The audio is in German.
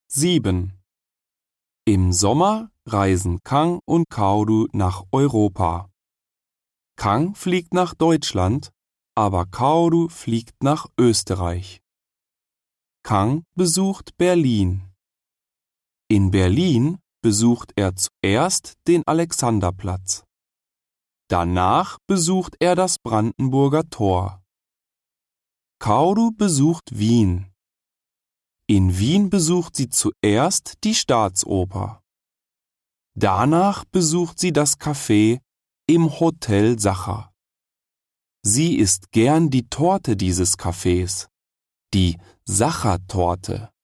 7. Im Sommer reisen Kang und Kaudu nach Europa. Kang fliegt nach Deutschland, aber Kaudu fliegt nach Österreich. Kang besucht Berlin. In Berlin besucht er zuerst den Alexanderplatz. Danach besucht er das Brandenburger Tor. Kaudu besucht Wien. In Wien besucht sie zuerst die Staatsoper. Danach besucht sie das Café im Hotel Sacher. Sie isst gern die Torte dieses Cafés, die Sacher-Torte.